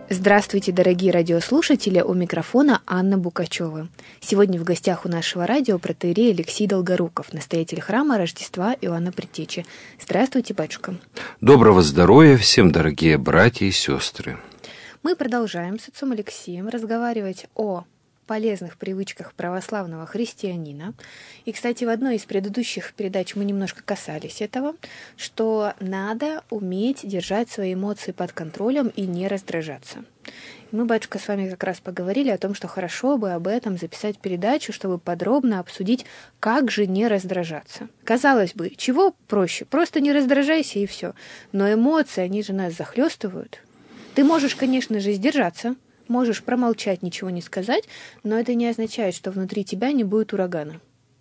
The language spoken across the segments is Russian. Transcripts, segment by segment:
Здравствуйте, дорогие радиослушатели, у микрофона Анна Букачева. Сегодня в гостях у нашего радио протоиерей Алексей Долгоруков, настоятель храма Рождества Иоанна Предтечи. Здравствуйте, батюшка. Доброго здоровья всем, дорогие братья и сестры. Мы продолжаем с отцом Алексеем разговаривать о полезных привычках православного христианина. И, кстати, в одной из предыдущих передач мы немножко касались этого, что надо уметь держать свои эмоции под контролем и не раздражаться. И мы, батюшка, с вами как раз поговорили о том, что хорошо бы об этом записать передачу, чтобы подробно обсудить, как же не раздражаться. Казалось бы, чего проще? Просто не раздражайся и все. Но эмоции, они же нас захлестывают. Ты можешь, конечно же, сдержаться, можешь промолчать, ничего не сказать, но это не означает, что внутри тебя не будет урагана.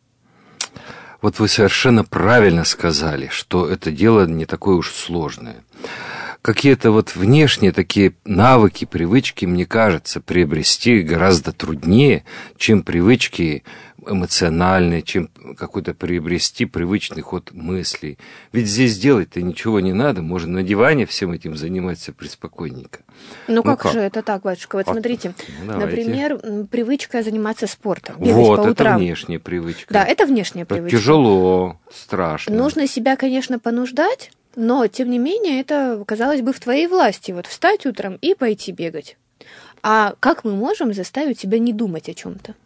Вот вы совершенно правильно сказали, что это дело не такое уж сложное. Какие-то вот внешние такие навыки, привычки, мне кажется, приобрести гораздо труднее, чем привычки эмоциональные, чем какой-то приобрести привычный ход мыслей. Ведь здесь делать-то ничего не надо, можно на диване всем этим заниматься преспокойненько. Ну как же это так, батюшка? Вот смотрите, например, привычка заниматься спортом, бегать вот, по утрам. это внешняя привычка. Да, это внешняя привычка. Тяжело, страшно. Нужно себя, конечно, понуждать, но, тем не менее, это, казалось бы, в твоей власти, вот встать утром и пойти бегать. А как мы можем заставить себя не думать о чем-то?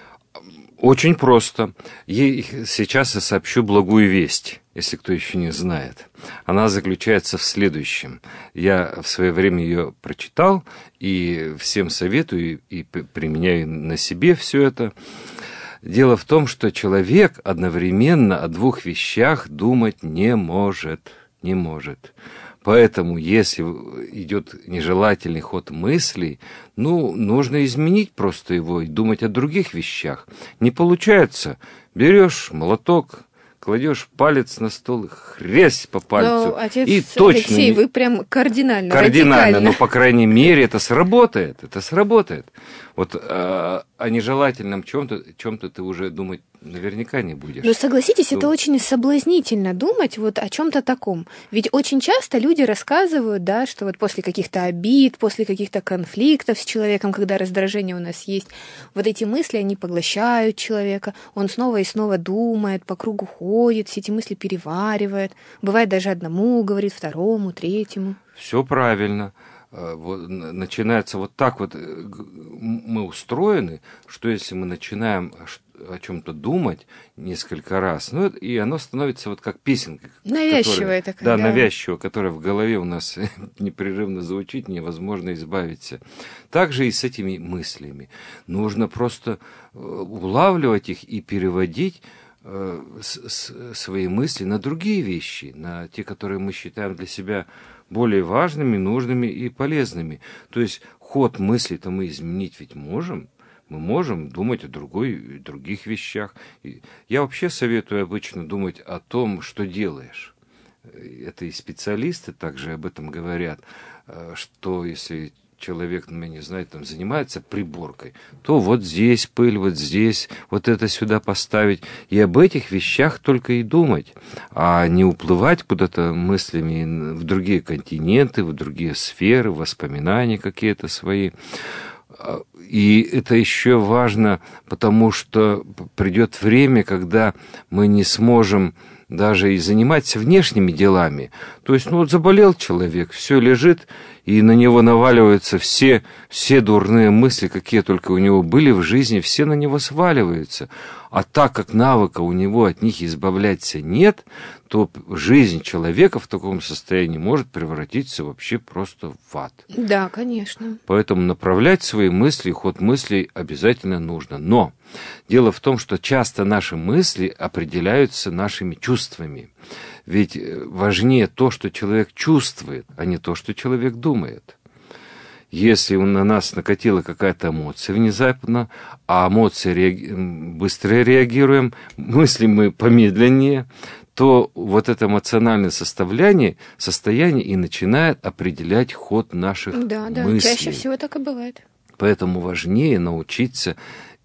Очень просто. Сейчас я сообщу благую весть, если кто еще не знает. Она заключается в следующем. Я в свое время ее прочитал и всем советую и применяю на себе все это. Дело в том, что человек одновременно о двух вещах думать не может. Не может. Поэтому, если идет нежелательный ход мыслей, нужно изменить просто его и думать о других вещах. Не получается. Берешь молоток, кладешь палец на стол и хрясь по пальцу. Но, отец и точно Алексей, вы прям кардинально, радикально, но, по крайней мере, это сработает. Это сработает. Вот о нежелательном чем-то ты уже думать наверняка не будешь. Но согласитесь, это очень соблазнительно думать вот о чем-то таком. Ведь очень часто люди рассказывают, да, что вот после каких-то обид, после каких-то конфликтов с человеком, когда раздражение у нас есть, вот эти мысли, они поглощают человека, он снова и снова думает, по кругу ходит, все эти мысли переваривает. Бывает даже одному говорит, второму, третьему. Все правильно. Вот, начинается вот так вот, мы устроены, что если мы начинаем о чем-то думать несколько раз, и оно становится вот как песенка. Навязчивая такая. Да, навязчивая, которая в голове у нас непрерывно звучит, невозможно избавиться. Так же и с этими мыслями. Нужно просто улавливать их и переводить свои мысли на другие вещи, на те, которые мы считаем для себя более важными, нужными и полезными. То есть ход мысли-то мы изменить ведь можем. Мы можем думать о других вещах. Я вообще советую обычно думать о том, что делаешь. Это и специалисты также об этом говорят, что если человек, я не знаю, там занимается приборкой, то вот здесь пыль, вот здесь, вот это сюда поставить. И об этих вещах только и думать, а не уплывать куда-то мыслями в другие континенты, в другие сферы, воспоминания какие-то свои. И это еще важно, потому что придет время, когда мы не сможем даже и заниматься внешними делами. То есть, заболел человек, все лежит, и на него наваливаются все дурные мысли, какие только у него были в жизни, все на него сваливаются. А так как навыка у него от них избавляться нет, то жизнь человека в таком состоянии может превратиться вообще просто в ад. Да, конечно. Поэтому направлять свои мысли, ход мыслей обязательно нужно. Но дело в том, что часто наши мысли определяются нашими чувствами. Ведь важнее то, что человек чувствует, а не то, что человек думает. Если на нас накатила какая-то эмоция внезапно, а эмоции быстро реагируем, мыслим мы помедленнее, то вот это эмоциональное состояние и начинает определять ход наших мыслей. Да, чаще всего так и бывает. Поэтому важнее научиться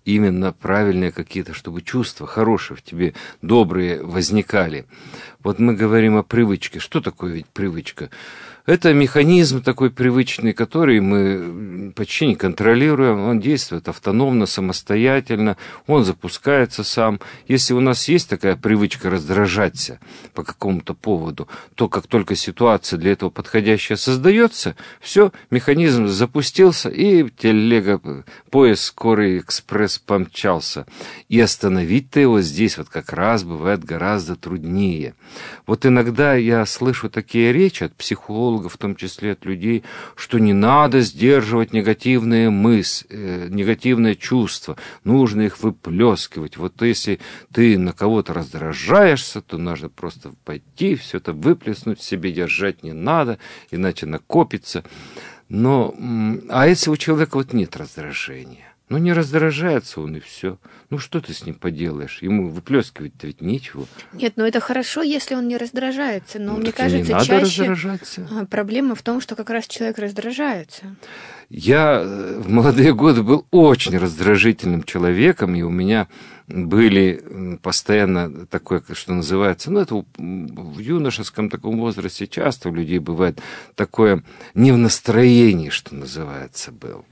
именно правильные какие-то, чтобы чувства хорошие в тебе, добрые возникали. Вот мы говорим о привычке. Что такое ведь привычка? Это механизм такой привычный, который мы почти не контролируем. Он действует автономно, самостоятельно, он запускается сам. Если у нас есть такая привычка раздражаться по какому-то поводу, то как только ситуация для этого подходящая создается, все, механизм запустился, и телега, поезд «Скорый экспресс» помчался. И остановить-то его здесь вот как раз бывает гораздо труднее. Вот иногда я слышу такие речи от психологов, в том числе от людей, что не надо сдерживать негативные мысли, негативные чувства, нужно их выплескивать. Вот если ты на кого-то раздражаешься, то нужно просто пойти, все это выплеснуть, в себе держать не надо, иначе накопится. Но, а если у человека вот нет раздражения? Ну, не раздражается он, и все. Ну, что ты с ним поделаешь? Ему выплескивать-то ведь нечего. Нет, ну это хорошо, если он не раздражается. Но мне так кажется, не надо чаще раздражаться. Проблема в том, что как раз человек раздражается. Я в молодые годы был очень раздражительным человеком, и у меня были постоянно такое, что называется, ну, это в юношеском таком возрасте часто у людей бывает такое не в настроении, что называется, был.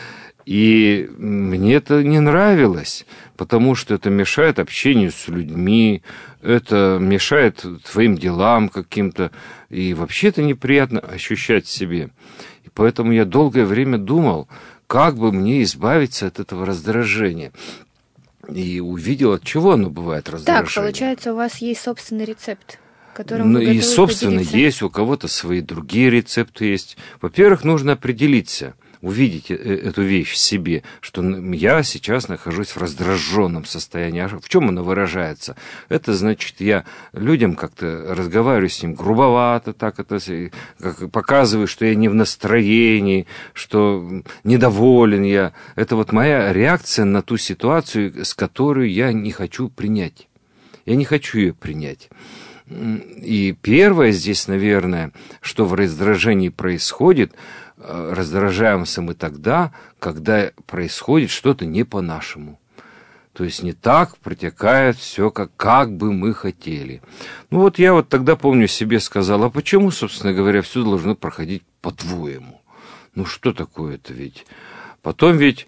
И мне это не нравилось, потому что это мешает общению с людьми, это мешает твоим делам каким-то, и вообще это неприятно ощущать в себе. И поэтому я долгое время думал, как бы мне избавиться от этого раздражения. И увидел, от чего оно бывает, раздражение. Так, получается, у вас есть собственный рецепт, которым вы готовы и, собственно, поделиться? есть, у кого-то свои другие рецепты есть. Во-первых, нужно определиться, увидеть эту вещь в себе, что я сейчас нахожусь в раздраженном состоянии. А в чем оно выражается? Это значит, я людям как-то разговариваю с ним грубовато, так это как показываю, что я не в настроении, что недоволен я. Это вот моя реакция на ту ситуацию, с которой я не хочу принять. Я не хочу ее принять. И первое здесь, наверное, что в раздражении происходит, раздражаемся мы тогда, когда происходит что-то не по-нашему. То есть не так протекает все, как бы мы хотели. Ну вот я вот тогда, помню, себе сказал, а почему, собственно говоря, все должно проходить по-твоему? Ну что такое-то ведь? Потом ведь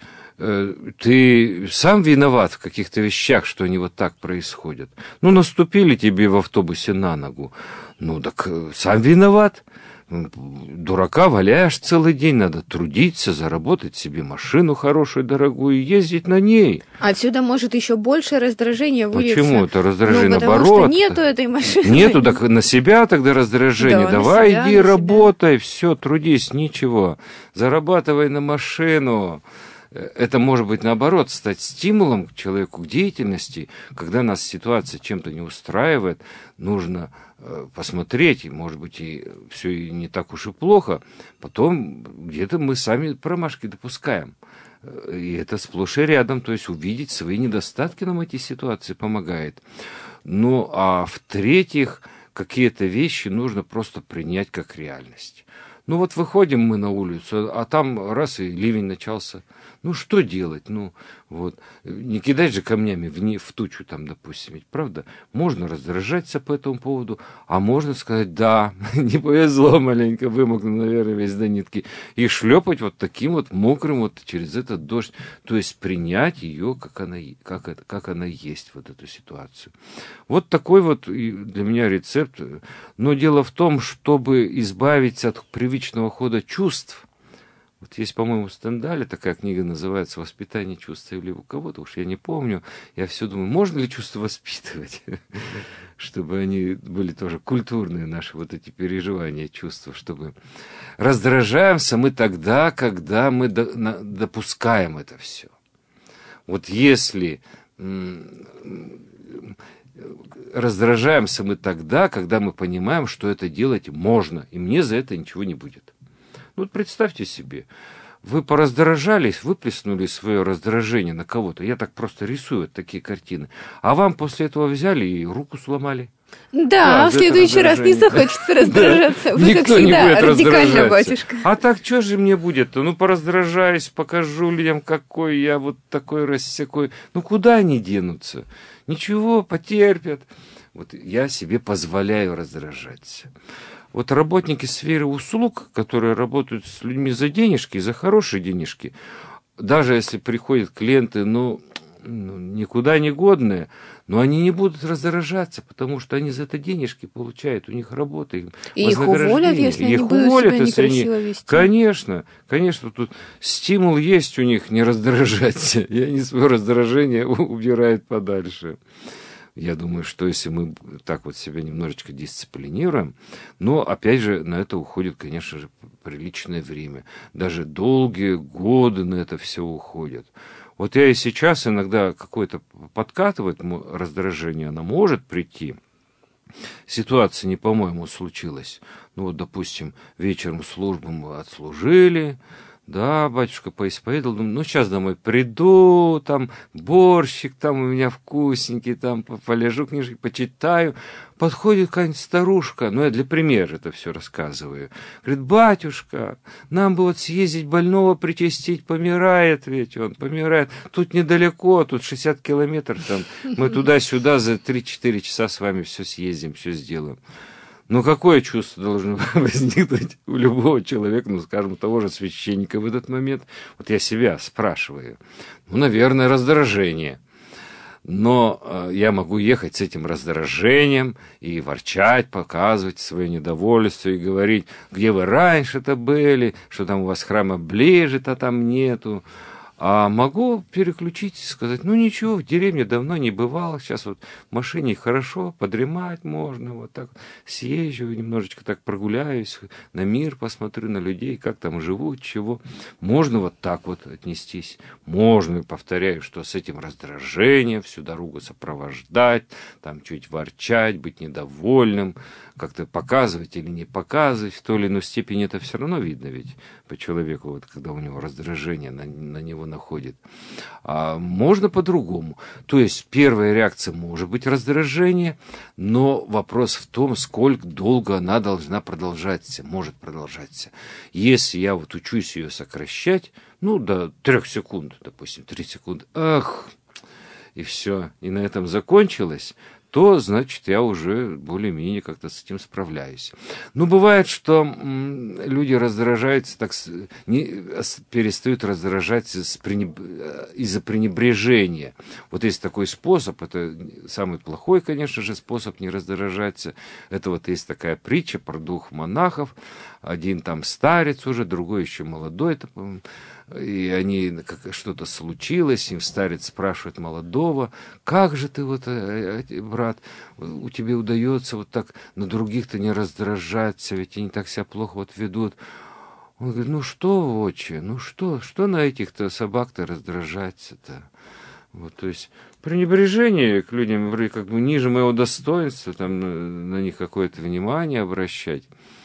ты сам виноват в каких-то вещах, что они вот так происходят. Ну, наступили тебе в автобусе на ногу. Ну, так сам виноват. Дурака валяешь целый день, надо трудиться, заработать себе машину хорошую, дорогую, и ездить на ней. Отсюда может еще больше раздражения вылиться. Почему это раздражение? Потому наоборот? Что нету этой машины. Нету, так на себя тогда раздражение. Да, давай себя, иди работай, все, трудись, ничего. Зарабатывай на машину. Это может быть, наоборот, стать стимулом к человеку, к деятельности. Когда нас ситуация чем-то не устраивает, нужно посмотреть, и, может быть, и все и не так уж и плохо. Потом где-то мы сами промашки допускаем. И это сплошь и рядом. То есть увидеть свои недостатки нам эти ситуации помогает. Ну, а в-третьих, какие-то вещи нужно просто принять как реальность. Ну вот выходим мы на улицу, а там раз и ливень начался. Ну что делать? Ну вот не кидать же камнями в тучу там, допустим, ведь правда? Можно раздражаться по этому поводу, а можно сказать, да, не повезло маленько, вымокну, наверное, весь до нитки, и шлепать вот таким вот мокрым вот через этот дождь, то есть принять ее, как она есть, вот эту ситуацию. Вот такой вот для меня рецепт. Но дело в том, чтобы избавиться от привычного хода чувств. Вот есть, по-моему, в Стендале такая книга называется «Воспитание чувств» или у кого-то, уж я не помню. Я все думаю, можно ли чувства воспитывать, чтобы они были тоже культурные, наши вот эти переживания, чувства, чтобы раздражаемся мы тогда, когда мы допускаем это все. Вот если раздражаемся мы тогда, когда мы понимаем, что это делать можно, и мне за это ничего не будет. Ну, вот представьте себе, вы пораздражались, выплеснули свое раздражение на кого-то. Я так просто рисую такие картины. А вам после этого взяли и руку сломали. Да, в следующий раз не захочется раздражаться. Вы, как всегда, радикально, батюшка. А так, что же мне будет-то? Ну, пораздражаюсь, покажу людям, какой я вот такой рассекой. Ну, куда они денутся? Ничего, потерпят. Вот я себе позволяю раздражаться. Вот работники сферы услуг, которые работают с людьми за денежки, за хорошие денежки, даже если приходят клиенты, никуда не годные, но они не будут раздражаться, потому что они за это денежки получают, у них работа, им и их уволят, если они будут себя некрасиво вести. Конечно, тут стимул есть у них не раздражаться, и они свое раздражение убирают подальше. Я думаю, что если мы так вот себя немножечко дисциплинируем, но, опять же, на это уходит, конечно же, приличное время. Даже долгие годы на это все уходят. Вот я и сейчас иногда какое-то подкатывает раздражение, оно может прийти. Ситуация не, по-моему, случилась. Ну, вот, допустим, вечером службу мы отслужили, да, батюшка поисповедовал, думаю, сейчас домой приду, там борщик там у меня вкусненький, там полежу, книжки почитаю. Подходит какая-нибудь старушка, я для примера это все рассказываю. Говорит, батюшка, нам бы вот съездить больного причастить, помирает ведь он, помирает. Тут недалеко, тут 60 километров, там, мы туда-сюда за 3-4 часа с вами все съездим, все сделаем. Какое чувство должно возникнуть у любого человека, скажем, того же священника в этот момент? Вот я себя спрашиваю. Наверное, раздражение. Но я могу ехать с этим раздражением и ворчать, показывать свое недовольство и говорить, где вы раньше-то были, что там у вас храма ближе-то там нету. А могу переключить и сказать, ничего, в деревне давно не бывал, сейчас вот в машине хорошо, подремать можно, вот так съезжу, немножечко так прогуляюсь, на мир посмотрю, на людей, как там живут, чего. Можно вот так вот отнестись. Можно, повторяю, что с этим раздражением всю дорогу сопровождать, там чуть ворчать, быть недовольным, как-то показывать или не показывать, в той или иной степени это все равно видно ведь по человеку, вот когда у него раздражение на него находит. А можно по-другому. То есть первая реакция может быть раздражение, но вопрос в том, сколько долго она должна продолжаться, может продолжаться. Если я вот учусь ее сокращать, до 3 секунд, допустим, 3 секунды, и все, и на этом закончилось, то, значит, я уже более-менее как-то с этим справляюсь. Бывает, что люди раздражаются, перестают раздражаться из-за пренебрежения. Вот есть такой способ, это самый плохой, конечно же, способ не раздражаться. Это вот есть такая притча про 2 монахов. Один там старец уже, другой еще молодой. И они, что-то случилось, им старец спрашивает молодого, как же ты, брат, у тебя удается вот так на других-то не раздражаться, ведь они так себя плохо ведут. Он говорит, что, отче, что на этих-то собак-то раздражаться-то? То есть пренебрежение к людям, как бы ниже моего достоинства, там на них какое-то внимание обращать.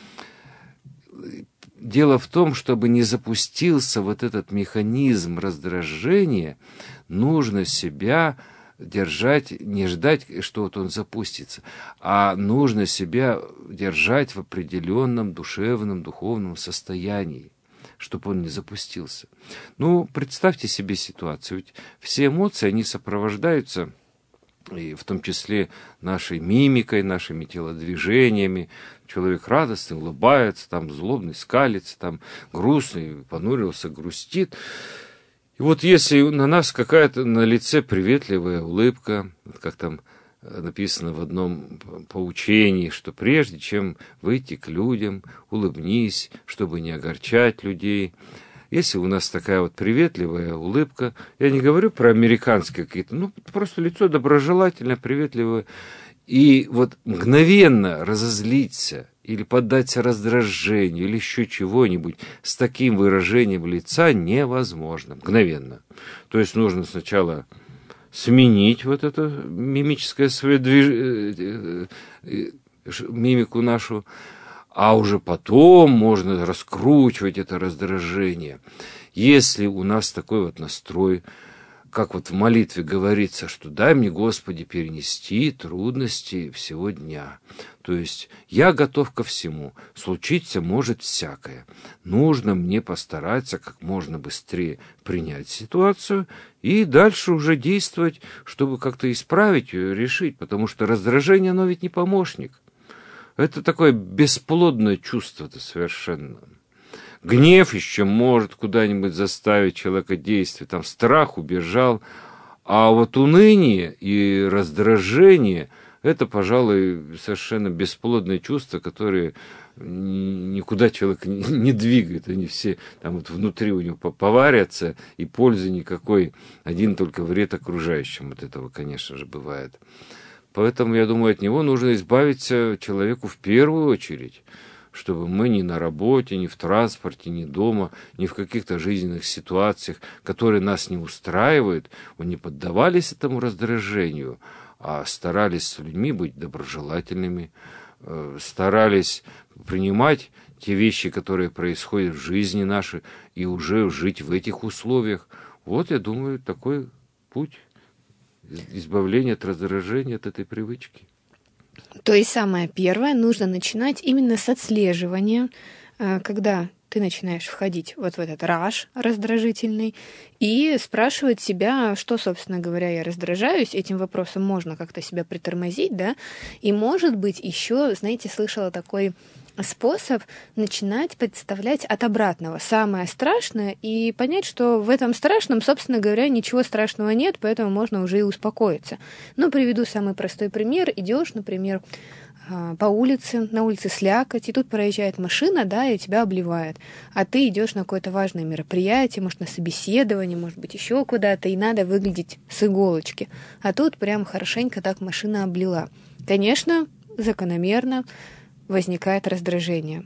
Дело в том, чтобы не запустился вот этот механизм раздражения, нужно себя держать, не ждать, что вот он запустится, а нужно себя держать в определенном душевном, духовном состоянии, чтобы он не запустился. Представьте себе ситуацию, ведь все эмоции, они сопровождаются, и в том числе нашей мимикой, нашими телодвижениями. Человек радостный, улыбается, там злобный, скалится, там грустный, понурился, грустит. И вот если на нас какая-то на лице приветливая улыбка, как там написано в одном поучении, что прежде чем выйти к людям, улыбнись, чтобы не огорчать людей. Если у нас такая вот приветливая улыбка, я не говорю про американские какие-то, просто лицо доброжелательное, приветливое, и вот мгновенно разозлиться или поддаться раздражению или еще чего-нибудь с таким выражением лица невозможно, мгновенно. То есть нужно сначала сменить вот это мимическое свое мимику нашу, а уже потом можно раскручивать это раздражение. Если у нас такой вот настрой, как вот в молитве говорится, что дай мне, Господи, перенести трудности всего дня. То есть я готов ко всему, случиться может всякое. Нужно мне постараться как можно быстрее принять ситуацию и дальше уже действовать, чтобы как-то исправить ее, решить, потому что раздражение, оно ведь не помощник. Это такое бесплодное чувство-то совершенно. Гнев еще может куда-нибудь заставить человека действовать, там страх убежал, а вот уныние и раздражение – это, пожалуй, совершенно бесплодные чувства, которые никуда человека не двигают, они все там вот внутри у него поварятся, и пользы никакой, один только вред окружающим от этого, конечно же, бывает. Поэтому, я думаю, от него нужно избавиться человеку в первую очередь, чтобы мы ни на работе, ни в транспорте, ни дома, ни в каких-то жизненных ситуациях, которые нас не устраивают, мы не поддавались этому раздражению, а старались с людьми быть доброжелательными, старались принимать те вещи, которые происходят в жизни нашей, и уже жить в этих условиях. Вот, я думаю, такой путь избавления от раздражения, от этой привычки. То есть самое первое, нужно начинать именно с отслеживания, когда ты начинаешь входить вот в этот раж раздражительный и спрашивать себя, что, собственно говоря, я раздражаюсь. Этим вопросом можно как-то себя притормозить, да. И, может быть, еще, знаете, слышала такой способ начинать представлять от обратного самое страшное и понять, что в этом страшном, собственно говоря, ничего страшного нет, поэтому можно уже и успокоиться. Ну, приведу самый простой пример. Идешь, например, по улице, на улице слякоть, и тут проезжает машина, да, и тебя обливает. А ты идешь на какое-то важное мероприятие, может, на собеседование, может быть, еще куда-то, и надо выглядеть с иголочки. А тут прям хорошенько так машина облила. Конечно, закономерно возникает раздражение.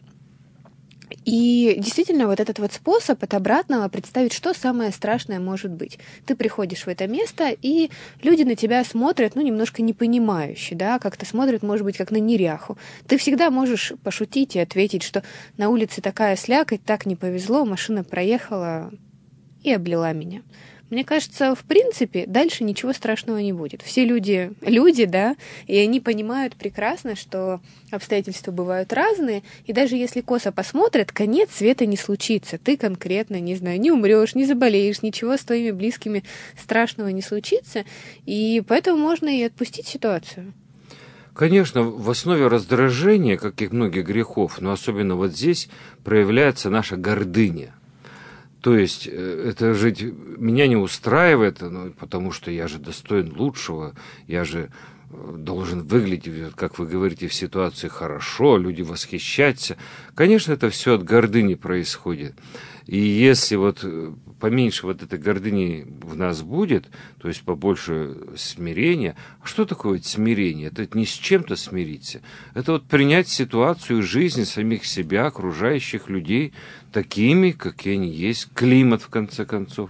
И действительно, вот этот вот способ от обратного представить, что самое страшное может быть. Ты приходишь в это место, и люди на тебя смотрят, ну, немножко непонимающе, да, как-то смотрят, может быть, как на неряху. Ты всегда можешь пошутить и ответить, что на улице такая слякоть, так не повезло, машина проехала и облила меня. Мне кажется, в принципе, дальше ничего страшного не будет. Все люди, да, и они понимают прекрасно, что обстоятельства бывают разные, и даже если косо посмотрят, конец света не случится. Ты конкретно, не знаю, не умрешь, не заболеешь, ничего с твоими близкими страшного не случится, и поэтому можно и отпустить ситуацию. Конечно, в основе раздражения, как и многих грехов, но особенно вот здесь проявляется наша гордыня. То есть это же меня не устраивает, потому что я же достоин лучшего, я же должен выглядеть, как вы говорите, в ситуации хорошо, люди восхищаются. Конечно, это все от гордыни происходит. И если вот поменьше вот этой гордыни в нас будет, то есть побольше смирения. А что такое смирение? Это не с чем-то смириться. Это вот принять ситуацию жизни самих себя, окружающих людей, такими, какие они есть, климат, в конце концов.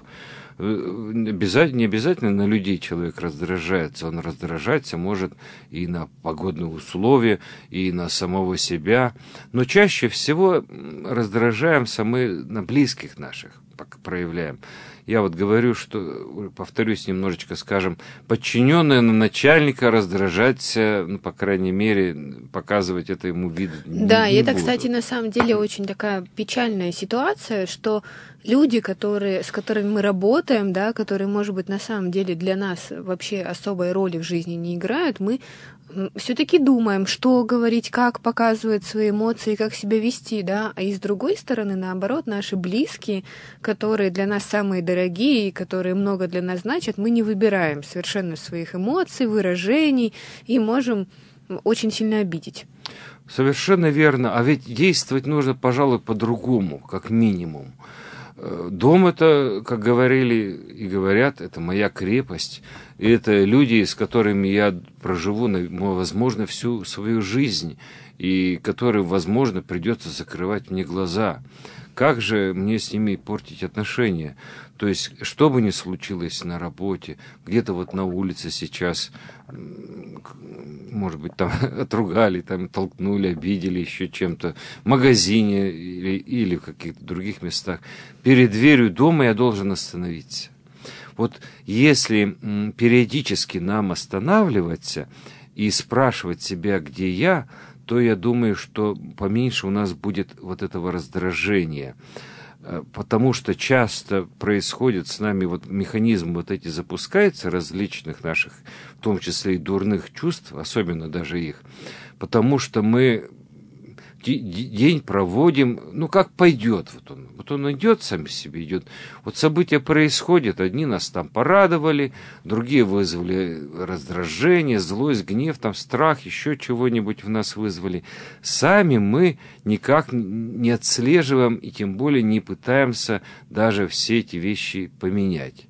Не обязательно на людей человек раздражается. Он раздражаться может и на погодные условия, и на самого себя. Но чаще всего раздражаемся мы на близких наших, проявляем. Я вот говорю, что, повторюсь немножечко, скажем, подчиненные на начальника раздражаться, ну, по крайней мере, показывать это ему вид не Да, и это, буду. кстати, на самом деле очень такая печальная ситуация, что люди, с которыми мы работаем, да, которые, может быть, на самом деле для нас вообще особой роли в жизни не играют, мы все-таки думаем, что говорить, как показывать свои эмоции, как себя вести, да, а и с другой стороны, наоборот, наши близкие, которые для нас самые дорогие и которые много для нас значат, мы не выбираем совершенно своих эмоций, выражений и можем очень сильно обидеть. Совершенно верно. А ведь действовать нужно, пожалуй, по-другому, как минимум. Дом — это, как говорили и говорят, это моя крепость. И это люди, с которыми я проживу, возможно, всю свою жизнь, и которым, возможно, придется закрывать мне глаза. Как же мне с ними портить отношения? То есть, что бы ни случилось на работе, где-то вот на улице сейчас, может быть, там отругали, там толкнули, обидели еще чем-то, в магазине или в каких-то других местах, перед дверью дома я должен остановиться. Вот если периодически нам останавливаться и спрашивать себя, где я, то я думаю, что поменьше у нас будет вот этого раздражения. Потому что часто происходит с нами, вот механизм вот эти запускается, различных наших, в том числе и дурных чувств, особенно даже их, потому что мы день проводим, ну, как пойдет. Вот он идет, сам себе идет. Вот события происходят, одни нас там порадовали, другие вызвали раздражение, злость, гнев, там, страх, еще чего-нибудь в нас вызвали. Сами мы никак не отслеживаем и тем более не пытаемся даже все эти вещи поменять.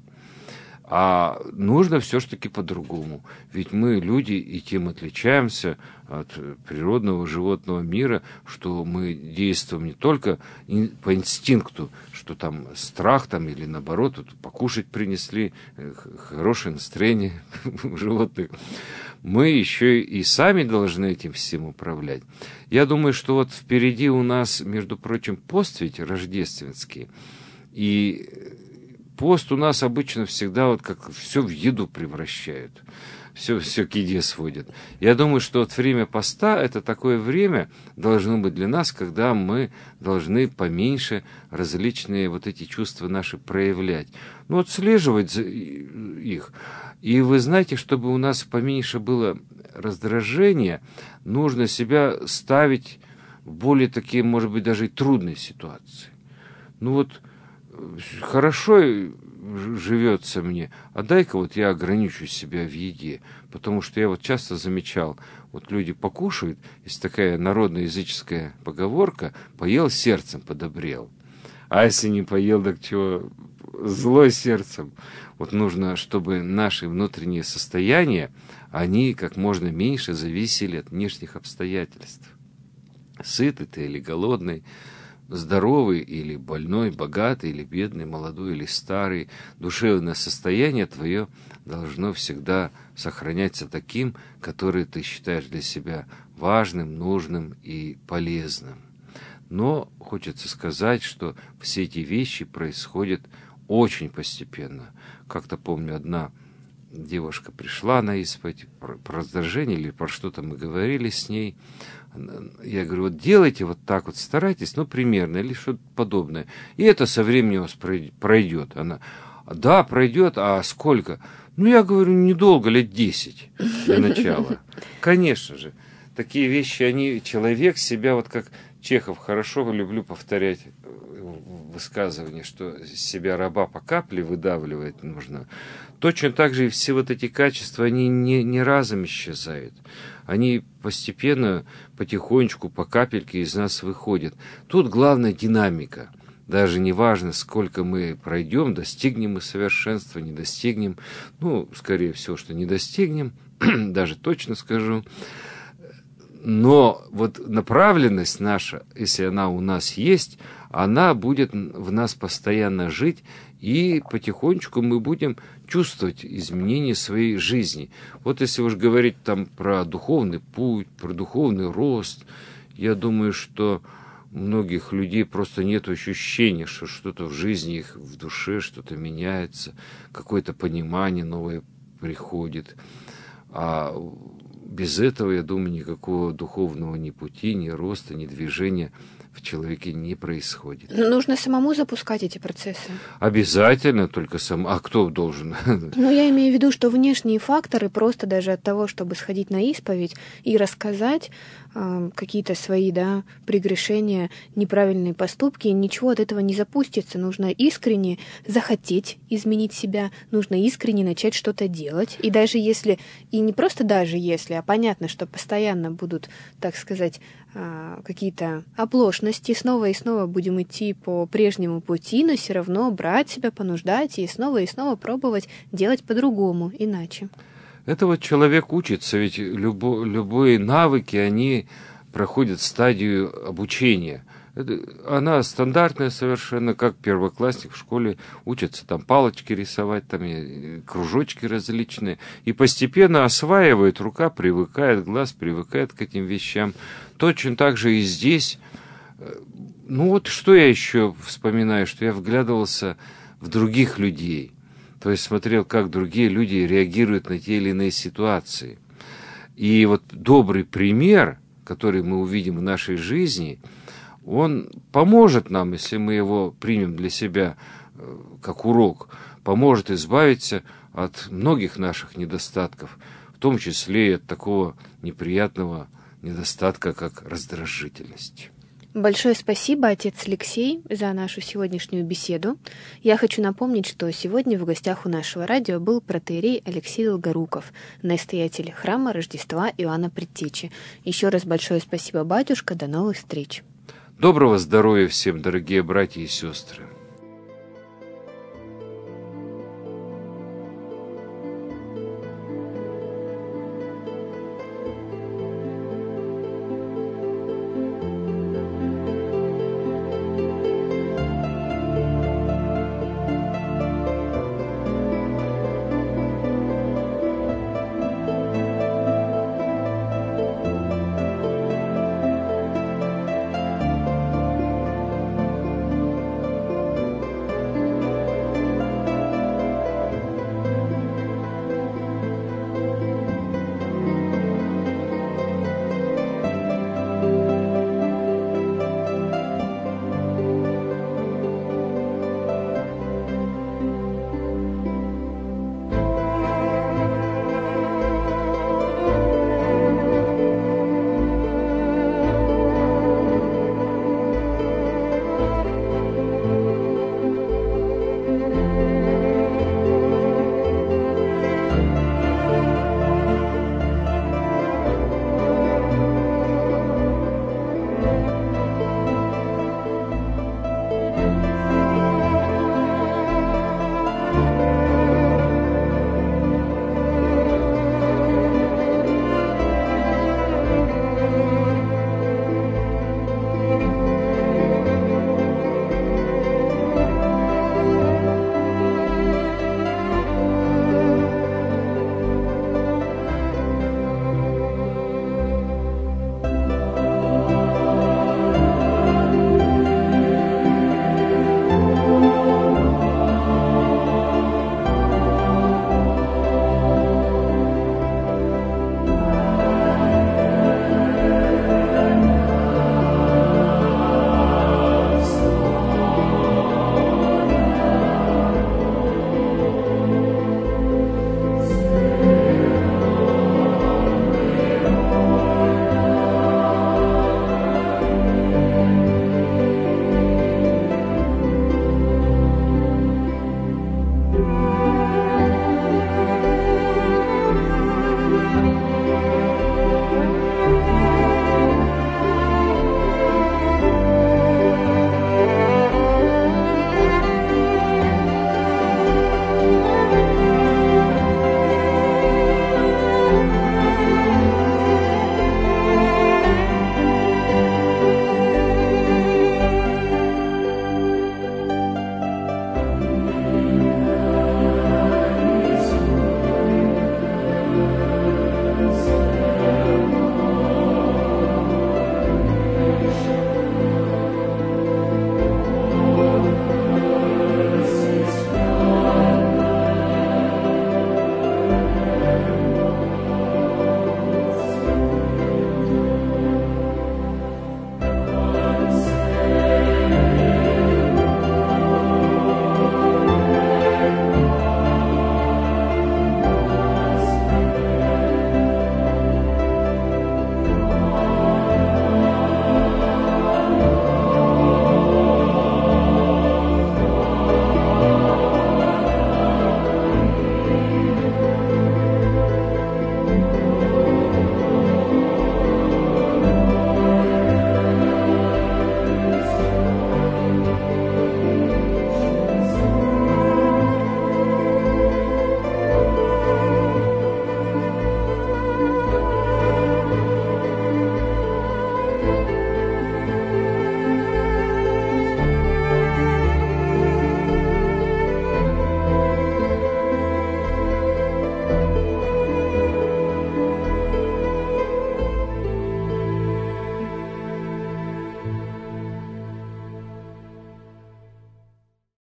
А нужно все-таки по-другому. Ведь мы люди и тем отличаемся от природного животного мира, что мы действуем не только по инстинкту, что там страх там, или наоборот, вот, покушать принесли, хорошее настроение у животных. Мы еще и сами должны этим всем управлять. Я думаю, что вот впереди у нас, между прочим, пост ведь рождественский. И пост у нас обычно всегда вот как все в еду превращают, все к еде сводят. Я думаю, что вот время поста – это такое время должно быть для нас, когда мы должны поменьше различные вот эти чувства наши проявлять. Ну, отслеживать их. И вы знаете, чтобы у нас поменьше было раздражения, нужно себя ставить в более такие, может быть, даже и трудные ситуации. Ну вот, хорошо живется мне, а дай-ка вот я ограничу себя в еде, потому что я вот часто замечал, вот люди покушают, есть такая народноязыческая поговорка: поел, сердцем подобрел. А если не поел, так чего, злой сердцем. Вот нужно, чтобы наши внутренние состояния, они как можно меньше зависели от внешних обстоятельств. Сытый ты или голодный, здоровый или больной, богатый или бедный, молодой или старый, душевное состояние твое должно всегда сохраняться таким, который ты считаешь для себя важным, нужным и полезным. Но хочется сказать, что все эти вещи происходят очень постепенно. Как-то помню, одна девушка пришла на исповедь про раздражение или про что-то мы говорили с ней. Я говорю, вот делайте вот так вот, старайтесь, ну, примерно, или что-то подобное. И это со временем у вас пройдет. Она, да, пройдет, а сколько? Ну, я говорю, недолго, лет 10 для начала. Конечно же, такие вещи, они, человек себя, вот как Чехов, хорошо, люблю повторять высказывание, что себя раба по капле выдавливать нужно. Точно так же и все вот эти качества, они не разом исчезают. Они постепенно, потихонечку, по капельке из нас выходят. Тут главная динамика. Даже не важно, сколько мы пройдем, достигнем мы совершенства, не достигнем. Ну, скорее всего, что не достигнем, даже точно скажу. Но вот направленность наша, если она у нас есть, она будет в нас постоянно жить, и потихонечку мы будем чувствовать изменения своей жизни. Вот если уж говорить там про духовный путь, про духовный рост, я думаю, что у многих людей просто нет ощущения, что что-то в жизни их, в душе что-то меняется, какое-то понимание новое приходит. А без этого, я думаю, никакого духовного ни пути, ни роста, ни движения в человеке не происходит. Но нужно самому запускать эти процессы. Обязательно, только сам. А кто должен? Ну, я имею в виду, что внешние факторы, просто даже от того, чтобы сходить на исповедь и рассказать какие-то свои, да, прегрешения, неправильные поступки, ничего от этого не запустится. Нужно искренне захотеть изменить себя, нужно искренне начать что-то делать. И даже если, и не просто даже если, а понятно, что постоянно будут, так сказать, какие-то оплошности, снова и снова будем идти по прежнему пути, но все равно брать себя, понуждать и снова пробовать делать по-другому, иначе. Это вот человек учится, ведь любые навыки, они проходят стадию обучения. Она стандартная совершенно, как первоклассник в школе учится там палочки рисовать, там кружочки различные, и постепенно осваивает, рука привыкает, глаз привыкает к этим вещам. Точно так же и здесь. Ну вот что я еще вспоминаю, что я вглядывался в других людей. То есть смотрел, как другие люди реагируют на те или иные ситуации. И вот добрый пример, который мы увидим в нашей жизни, он поможет нам, если мы его примем для себя как урок, поможет избавиться от многих наших недостатков, в том числе и от такого неприятного недостатка, как раздражительность. Большое спасибо, отец Алексей, за нашу сегодняшнюю беседу. Я хочу напомнить, что сегодня в гостях у нашего радио был протоиерей Алексей Долгоруков, настоятель храма Рождества Иоанна Предтечи. Еще раз большое спасибо, батюшка, до новых встреч. Доброго здоровья всем, дорогие братья и сестры.